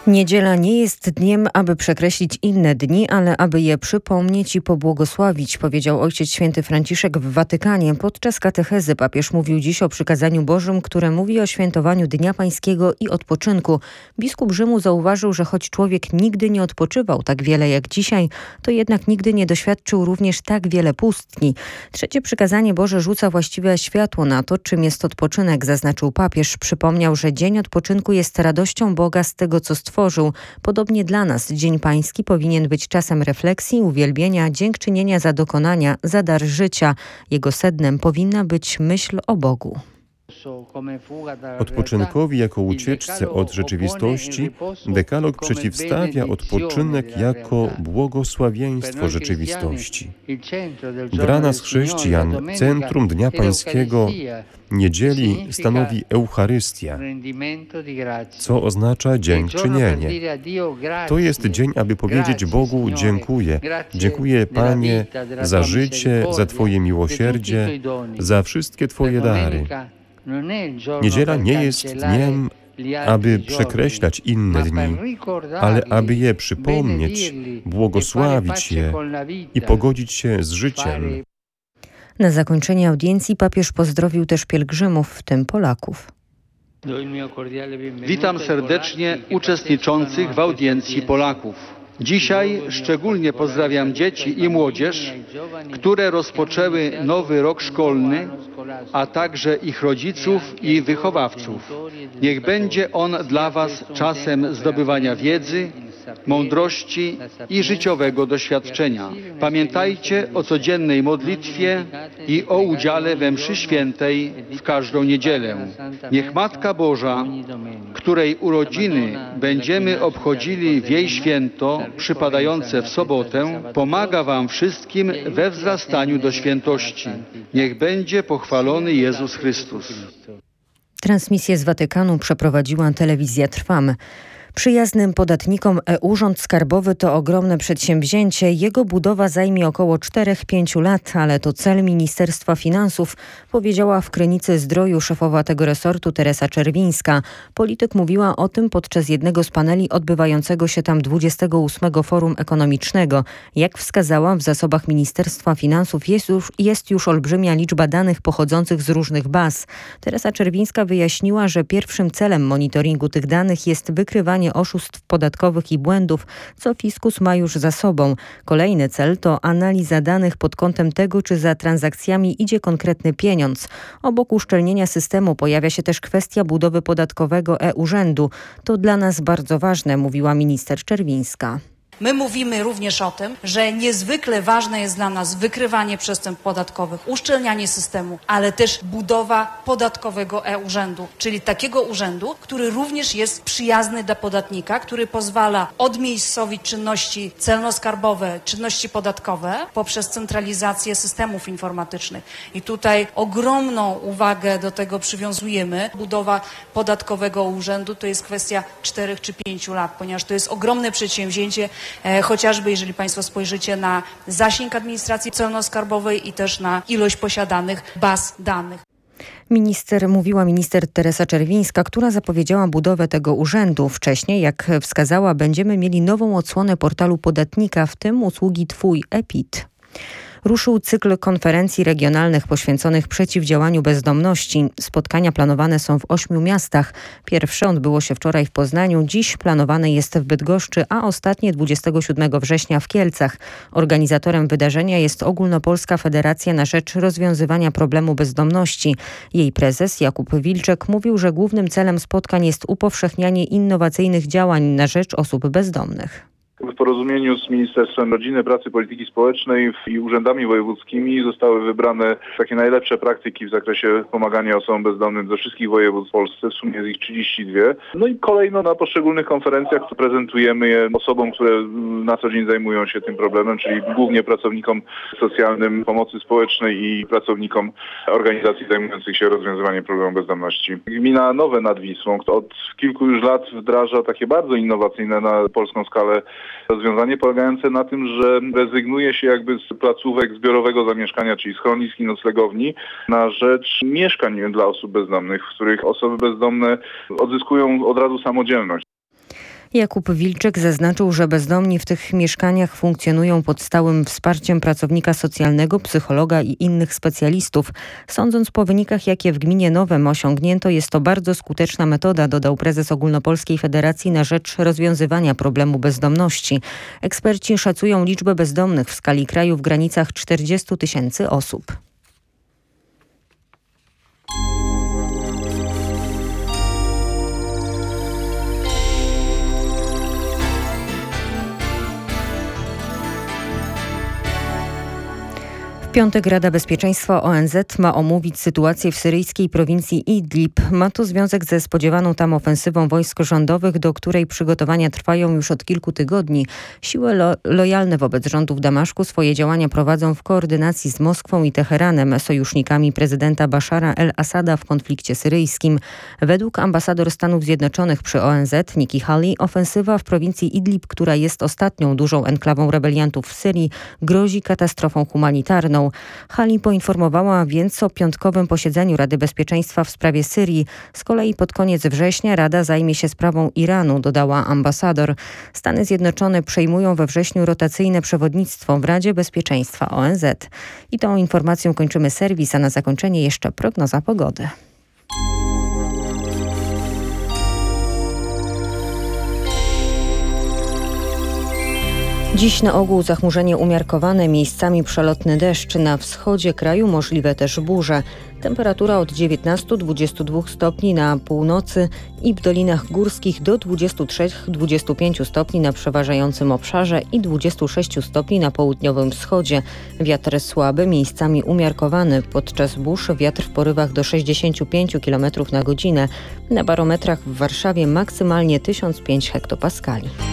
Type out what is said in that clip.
Niedziela nie jest dniem, aby przekreślić inne dni, ale aby je przypomnieć i pobłogosławić, powiedział Ojciec Święty Franciszek w Watykanie. Podczas katechezy papież mówił dziś o przykazaniu Bożym, które mówi o świętowaniu Dnia Pańskiego i odpoczynku. Biskup Rzymu zauważył, że choć człowiek nigdy nie odpoczywał tak wiele jak dzisiaj, to jednak nigdy nie doświadczył również tak wiele pustni. Trzecie przykazanie Boże rzuca właściwe światło na to, czym jest odpoczynek, zaznaczył papież. Przypomniał, że dzień odpoczynku jest radością Boga z tego, co stworzył. Podobnie dla nas Dzień Pański powinien być czasem refleksji, uwielbienia, dziękczynienia za dokonania, za dar życia. Jego sednem powinna być myśl o Bogu. Odpoczynkowi jako ucieczce od rzeczywistości dekalog przeciwstawia odpoczynek jako błogosławieństwo rzeczywistości. Dla nas chrześcijan centrum Dnia Pańskiego niedzieli stanowi Eucharystia, co oznacza dziękczynienie. To jest dzień, aby powiedzieć Bogu dziękuję. Dziękuję, Panie, za życie, za Twoje miłosierdzie, za wszystkie Twoje dary. Niedziela nie jest dniem, aby przekreślać inne dni, ale aby je przypomnieć, błogosławić je i pogodzić się z życiem. Na zakończenie audiencji papież pozdrowił też pielgrzymów, w tym Polaków. Witam serdecznie uczestniczących w audiencji Polaków. Dzisiaj szczególnie pozdrawiam dzieci i młodzież, które rozpoczęły nowy rok szkolny, a także ich rodziców i wychowawców. Niech będzie on dla Was czasem zdobywania wiedzy, mądrości i życiowego doświadczenia. Pamiętajcie o codziennej modlitwie i o udziale we mszy świętej w każdą niedzielę. Niech Matka Boża, której urodziny będziemy obchodzili w jej święto przypadające w sobotę, pomaga Wam wszystkim we wzrastaniu do świętości. Niech będzie pochwalony Jezus Chrystus. Transmisję z Watykanu przeprowadziła telewizja Trwam. Przyjaznym podatnikom e-Urząd Skarbowy to ogromne przedsięwzięcie. Jego budowa zajmie około 4-5 lat, ale to cel Ministerstwa Finansów, powiedziała w Krynicy Zdroju szefowa tego resortu Teresa Czerwińska. Polityk mówiła o tym podczas jednego z paneli odbywającego się tam 28. Forum Ekonomicznego. Jak wskazała, w zasobach Ministerstwa Finansów jest już olbrzymia liczba danych pochodzących z różnych baz. Teresa Czerwińska wyjaśniła, że pierwszym celem monitoringu tych danych jest wykrywanie oszustw podatkowych i błędów, co fiskus ma już za sobą. Kolejny cel to analiza danych pod kątem tego, czy za transakcjami idzie konkretny pieniądz. Obok uszczelnienia systemu pojawia się też kwestia budowy podatkowego e-urzędu. To dla nas bardzo ważne, mówiła minister Czerwińska. My mówimy również o tym, że niezwykle ważne jest dla nas wykrywanie przestępstw podatkowych, uszczelnianie systemu, ale też budowa podatkowego e-urzędu, czyli takiego urzędu, który również jest przyjazny dla podatnika, który pozwala odmiejscowić czynności celno-skarbowe, czynności podatkowe poprzez centralizację systemów informatycznych. I tutaj ogromną uwagę do tego przywiązujemy. Budowa podatkowego urzędu to jest kwestia 4 czy 5 lat, ponieważ to jest ogromne przedsięwzięcie, chociażby jeżeli Państwo spojrzycie na zasięg administracji celno-skarbowej i też na ilość posiadanych baz danych. Mówiła minister Teresa Czerwińska, która zapowiedziała budowę tego urzędu. Wcześniej, jak wskazała, będziemy mieli nową odsłonę portalu podatnika, w tym usługi Twój e-PIT. Ruszył cykl konferencji regionalnych poświęconych przeciwdziałaniu bezdomności. Spotkania planowane są w 8 miastach. Pierwsze odbyło się wczoraj w Poznaniu, dziś planowane jest w Bydgoszczy, a ostatnie 27 września w Kielcach. Organizatorem wydarzenia jest Ogólnopolska Federacja na rzecz rozwiązywania problemu bezdomności. Jej prezes Jakub Wilczek mówił, że głównym celem spotkań jest upowszechnianie innowacyjnych działań na rzecz osób bezdomnych. W porozumieniu z Ministerstwem Rodziny, Pracy i Polityki Społecznej i urzędami wojewódzkimi zostały wybrane takie najlepsze praktyki w zakresie pomagania osobom bezdomnym ze wszystkich województw w Polsce. W sumie jest ich 32. No i kolejno na poszczególnych konferencjach prezentujemy je osobom, które na co dzień zajmują się tym problemem, czyli głównie pracownikom socjalnym pomocy społecznej i pracownikom organizacji zajmujących się rozwiązywaniem problemu bezdomności. Gmina Nowe nad Wisłą od kilku już lat wdraża takie bardzo innowacyjne na polską skalę rozwiązanie polegające na tym, że rezygnuje się jakby z placówek zbiorowego zamieszkania, czyli schronisk i noclegowni, na rzecz mieszkań dla osób bezdomnych, w których osoby bezdomne odzyskują od razu samodzielność. Jakub Wilczek zaznaczył, że bezdomni w tych mieszkaniach funkcjonują pod stałym wsparciem pracownika socjalnego, psychologa i innych specjalistów. Sądząc po wynikach, jakie w gminie Nowem osiągnięto, jest to bardzo skuteczna metoda, dodał prezes Ogólnopolskiej Federacji na rzecz rozwiązywania problemu bezdomności. Eksperci szacują liczbę bezdomnych w skali kraju w granicach 40 000 osób. W piątek Rada Bezpieczeństwa ONZ ma omówić sytuację w syryjskiej prowincji Idlib. Ma to związek ze spodziewaną tam ofensywą wojsk rządowych, do której przygotowania trwają już od kilku tygodni. Siły lojalne wobec rządu w Damaszku swoje działania prowadzą w koordynacji z Moskwą i Teheranem, sojusznikami prezydenta Bashara el-Assada w konflikcie syryjskim. Według ambasador Stanów Zjednoczonych przy ONZ Nikki Haley, ofensywa w prowincji Idlib, która jest ostatnią dużą enklawą rebeliantów w Syrii, grozi katastrofą humanitarną. Haley poinformowała więc o piątkowym posiedzeniu Rady Bezpieczeństwa w sprawie Syrii. Z kolei pod koniec września Rada zajmie się sprawą Iranu, dodała ambasador. Stany Zjednoczone przejmują we wrześniu rotacyjne przewodnictwo w Radzie Bezpieczeństwa ONZ. I tą informacją kończymy serwis, a na zakończenie jeszcze prognoza pogody. Dziś na ogół zachmurzenie umiarkowane, miejscami przelotny deszcz. Na wschodzie kraju możliwe też burze. Temperatura od 19-22 stopni na północy i w dolinach górskich do 23-25 stopni na przeważającym obszarze i 26 stopni na południowym wschodzie. Wiatr słaby, miejscami umiarkowany. Podczas burz wiatr w porywach do 65 km na godzinę. Na barometrach w Warszawie maksymalnie 1005 hektopaskali.